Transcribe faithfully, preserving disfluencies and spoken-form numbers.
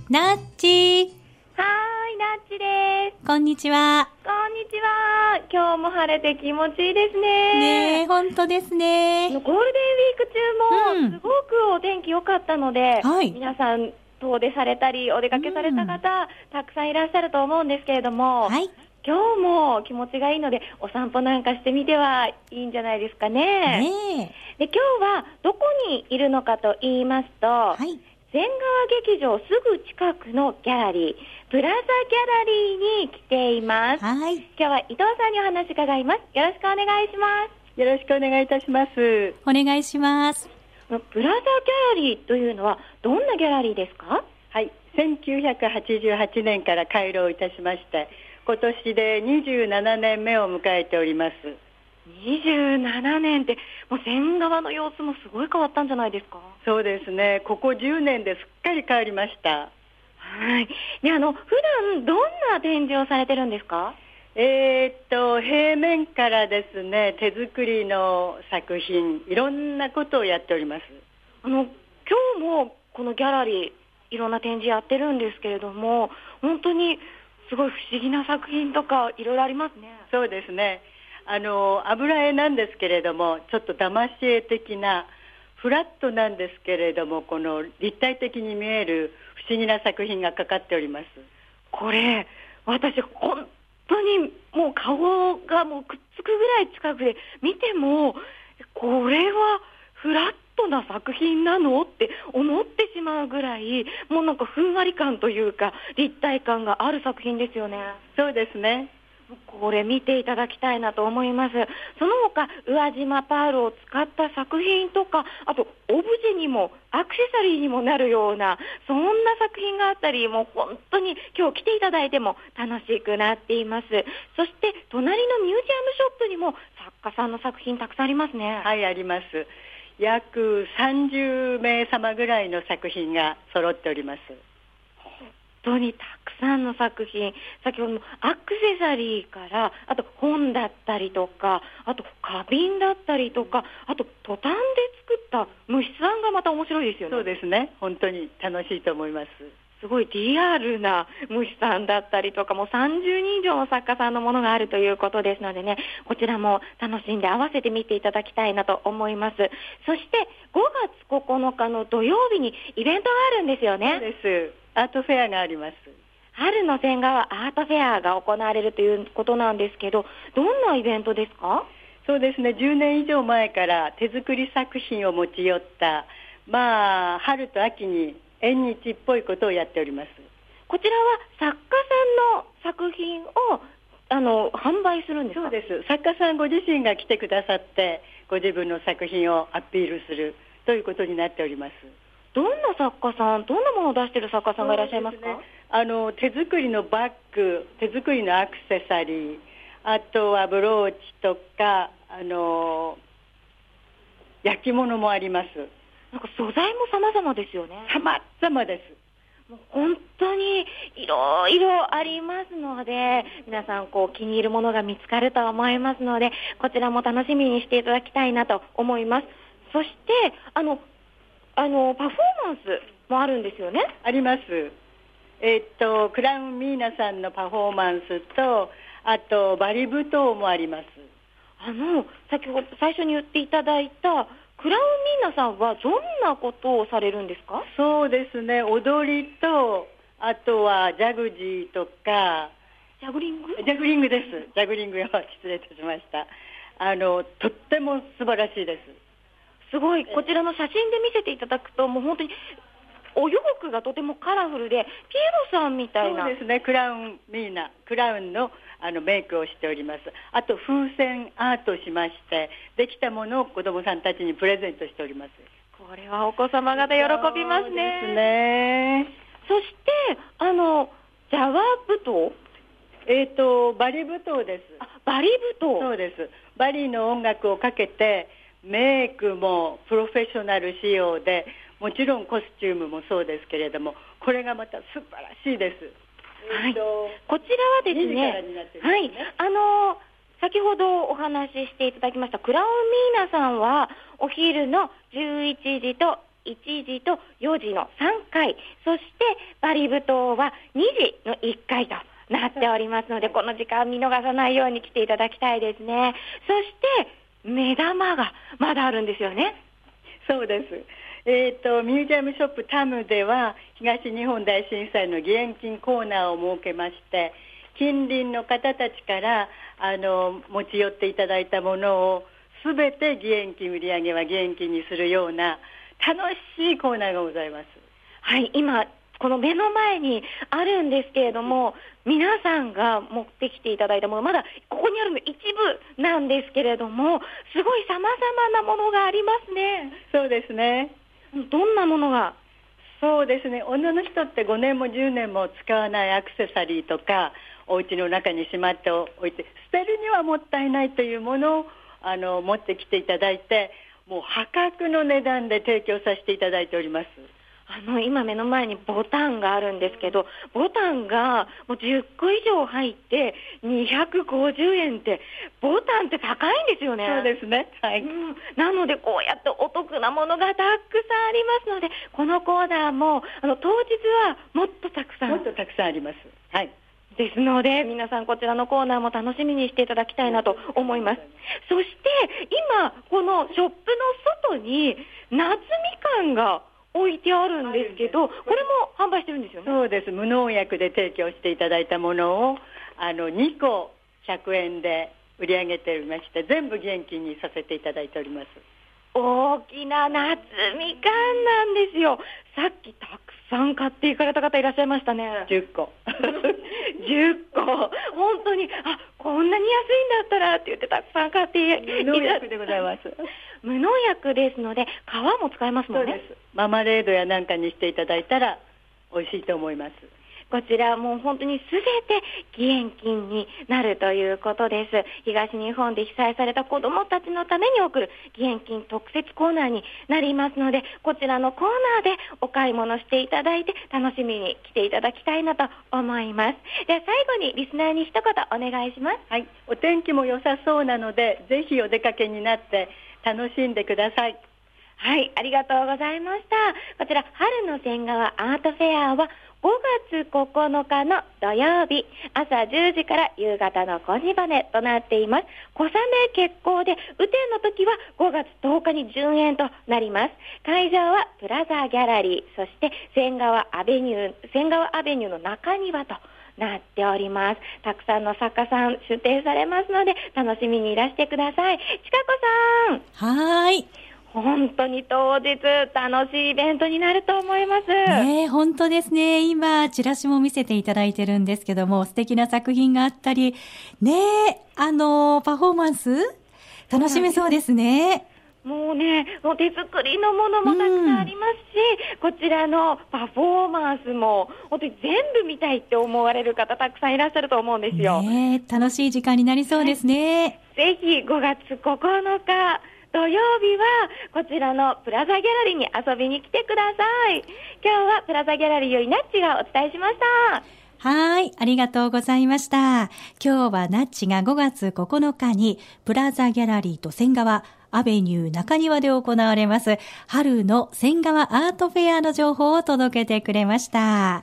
なっち。 はーい、なっちです。 こんにちは。 こんにちは。今日も晴れて気持ちいいですね。 ねえ、本当ですね。 ゴールデンウィーク中もすごくお天気良かったので、 はい、 皆さん遠出されたりお出かけされた方、うん、たくさんいらっしゃると思うんですけれども、 はい、 今日も気持ちがいいのでお散歩なんかしてみてはいいんじゃないですかね。 ねえ。で、今日はどこにいるのかと言いますと、 はい、 仙川劇場すぐ近くのギャラリー、プラザギャラリーに来ています。 はい。 今日は伊藤さんにお話伺います。よろしくお願いします。 よろしくお願いいたします。 お願いします。 プラザギャラリーというのはどんなギャラリーですか？ はい、せんきゅうひゃくはちじゅうはちねんから開業いたしまして、今年でにじゅうななねんめを迎えております。 にじゅうななねんってもう仙川の様子もすごい変わったんじゃないですか？ そうですね、ここじゅうねんですっかり変わりました。 はい。で、あの普段どんな展示をされてるんですか？ えー、っと平面からですね、手作りの作品、いろんなことをやっております。 あの今日もこのギャラリーいろんな展示やってるんですけれども、本当にすごい不思議な作品とかいろいろありますね。 そうですね、あの油絵なんですけれども、ちょっと騙し絵的なフラットなんですけれども、この立体的に見える不思議な作品がかかっております。 これ私本当にもう顔がもうくっつくぐらい近くで見ても、これはフラットな作品なのって思ってしまうぐらい、もうなんかふんわり感というか立体感がある作品ですよね。 そうですね、 これ見ていただきたいなと思います。その他宇和島パールを使った作品とか、あとオブジェにもアクセサリーにもなるようなそんな作品があったり、もう本当に今日来ていただいても楽しくなっています。そして隣のミュージアムショップにも作家さんの作品たくさんありますね。 はい、あります。約さんじゅうめいさまぐらいの作品が揃っております。 本当にたくさんの作品、先ほどのアクセサリーから、あと本だったりとか、あと花瓶だったりとか、あとトタンで作った虫さんがまた面白いですよね。 そうですね、本当に楽しいと思います。 すごいリアルな虫さんだったりとか、もうさんじゅうにん以上の作家さんのものがあるということですのでね、こちらも楽しんで合わせて見ていただきたいなと思います。そしてごがつここのかの土曜日にイベントがあるんですよね。 そうです、アートフェアがあります。 春の仙川アートフェアが行われるということなんですけど、どんなイベントですか？ そうですね、じゅうねん以上前から手作り作品を持ち寄った、まあ春と秋に縁日っぽいことをやっております。 こちらは作家さんの作品をあの販売するんですか？ そうです、作家さんご自身が来てくださってご自分の作品をアピールするということになっております。 どんな作家さん、どんなものを出している作家さんがいらっしゃいますか？ そうですね、あの手作りのバッグ、手作りのアクセサリー、あとはブローチとか、あの焼き物もあります。 なんか素材も様々ですよね。 様々です。 もう本当にいろいろありますので、皆さんこう気に入るものが見つかると思いますので、こちらも楽しみにしていただきたいなと思います。そしてあのあのパフォーマンスもあるんですよね。 あります。えー、っとクラウンミーナさんのパフォーマンスと、あとバリ舞踏もあります。 あの先ほど最初に言っていただいたクラウンミーナさんはどんなことをされるんですか？ そうですね、踊りと、あとはジャグジーとか。 ジャグリング？ ジャグリングです。ジャグリングよ、失礼いたしました。あのとっても素晴らしいです。 すごい、こちらの写真で見せていただくと、もう本当にお洋服がとてもカラフルで、ピエロさんみたいな。 そうですね、クラウンミーナ、クラウンのあのメイクをしております。あと風船アートしまして、できたものを子どもさんたちにプレゼントしております。 これはお子様方喜びますね。 そうですね。 そしてあのジャワ舞踏、 えーとバリ舞踏です。 あ、バリ舞踏。 そうです。バリの音楽をかけて、メイクもプロフェッショナル仕様で、もちろんコスチュームもそうですけれども、これがまた素晴らしいです。 はい、 えーとこちらはですね、はい、あの先ほどお話ししていただきましたクラウンミーナさんはお昼のじゅういちじといちじとよじのさんかい、そしてバリ舞踏はにじのいっかいとなっておりますので、この時間見逃さないように来ていただきたいですね。そして目玉がまだあるんですよね。 そうです。えーと、ミュージアムショップタムでは東日本大震災の義援金コーナーを設けまして、近隣の方たちからあの持ち寄っていただいたものをすべて義援金、売上は義援金にするような楽しいコーナーがございます。 はい、今この目の前にあるんですけれども、皆さんが持ってきていただいたもの、まだここにあるの一部なんですけれども、すごい様々なものがありますね。 そうですね。 どんなものが？ そうですね、女の人ってごねんもじゅうねんも使わないアクセサリーとかお家の中にしまっておいて、捨てるにはもったいないというものをあの持ってきていただいて、もう破格の値段で提供させていただいております。 あの今目の前にボタンがあるんですけど、ボタンがもうじゅっこ以上入ってにひゃくごじゅうえんって、ボタンって高いんですよね。 そうですね、はい、 うん、なのでこうやってお得なものがたくさんありますので、このコーナーもあの当日はもっとたくさんもっとたくさんあります。はい、 ですので、皆さんこちらのコーナーも楽しみにしていただきたいなと思います。そして今このショップの外に夏みかんが置いてあるんですけど、これも販売してるんですよね。 そうです。無農薬で提供していただいたものをあのにこひゃくえんで売り上げておりまして、全部義援金にさせていただいております。 大きな夏みかんなんですよ。さっきたくさん買っていかれた方いらっしゃいましたね。 じゅっこじゅっこ、本当に、あ、こんなに安いんだったらって言ってたくさん買っていただいて、 無農薬でございます。 無農薬ですので皮も使えますもんね。 そうです。ママレードやなんかにしていただいたら美味しいと思います。 こちらもう本当にすべて義援金になるということです。東日本で被災された子どもたちのために送る義援金特設コーナーになりますので、こちらのコーナーでお買い物していただいて楽しみに来ていただきたいなと思います。では最後にリスナーに一言お願いします。 はい、お天気も良さそうなので、ぜひお出かけになって楽しんでください。 はい、ありがとうございました。こちら春の千川アートフェアはごがつここのかの土曜日、朝じゅうじから夕方のごじまでとなっています。小雨決行で雨天の時はごがつとおかに順延となります。会場はプラザギャラリー、そして千川アベニュー千川アベニューの中庭となっております。たくさんの作家さん出展されますので楽しみにいらしてください。ちかこさん、 はーい、 本当に当日楽しいイベントになると思います。 ねえ、本当ですね。今チラシも見せていただいてるんですけども、素敵な作品があったりねえ、あのパフォーマンス楽しめそうですね。 もうね、もう手作りのものもたくさんありますし、うん、こちらのパフォーマンスも本当に全部見たいって思われる方たくさんいらっしゃると思うんですよ。 ねえ、楽しい時間になりそうですね。 はい、ぜひごがつここのか土曜日はこちらのプラザギャラリーに遊びに来てください。今日はプラザギャラリーよりナッチがお伝えしました。 はい、ありがとうございました。今日はナッチがごがつここのかにプラザギャラリーと千川アベニュー中庭で行われます春の千川アートフェアの情報を届けてくれました。